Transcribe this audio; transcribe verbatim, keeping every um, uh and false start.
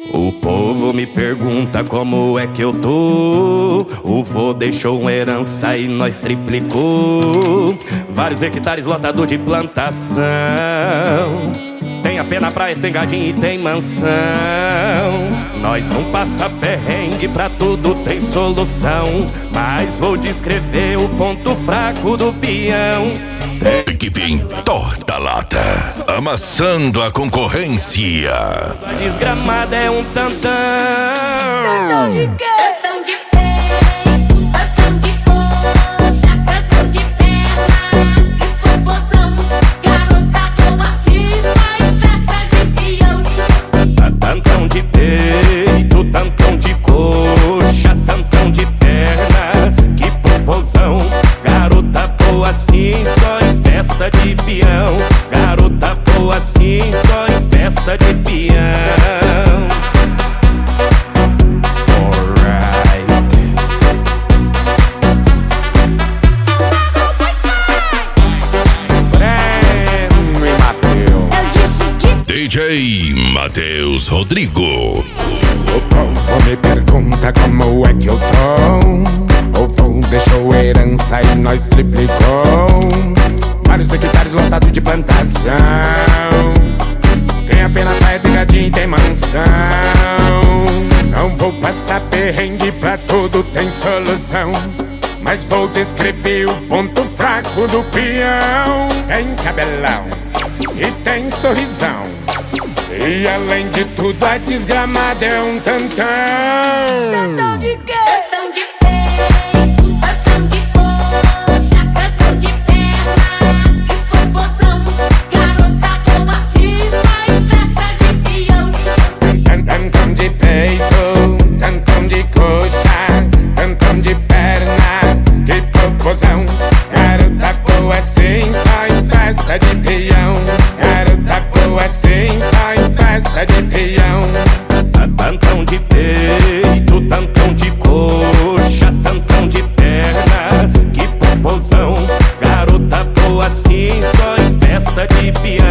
O povo me pergunta como é que eu tô. O vô deixou uma herança e nós triplicou. Vários hectares lotado de plantação. Tem a pé na praia, tem gadinho e tem mansão. Nós não passa perrengue, pra tudo tem solução. Mas vou descrever o ponto fraco do peão. Equipe Torta-Lata, amassando a concorrência. A desgramada é um tantão. Tantão de quê? Tantão de peito, tantão de coxa, tantão de perna e popozão. Garota boa assim, só em festa de peão. Tantão de peito, tantão de coxa, tantão de perna, que popozão. Garota boa assim, só em festa de peão. Garota boa assim, só em festa de peão. D J Matheus Rodrigo. O povo me pergunta como é que eu tô. O vô deixou herança e nós triplicou. Vários hectares lotados de plantação. Tem a pena praia, tem gadinho e tem mansão. Não vou passar perrengue, pra tudo tem solução. Mas vou descrever o ponto fraco do peão. Tem cabelão e tem sorrisão. E além de tudo a desgramada é um tantão. Tantão de quê? Tantão de peito, tantão de coxa, tantão de perna e popozão. Garota boa assim, só em festa de peão. Tantão de peito, tantão de coxa, tantão de perna, que popozão. Garota boa assim, só em festa de peão. Garota boa assim, só em festa de peão. Tantão de peito, tantão de coxa, tantão de perna, que popozão. Garota boa assim, só em festa de peão.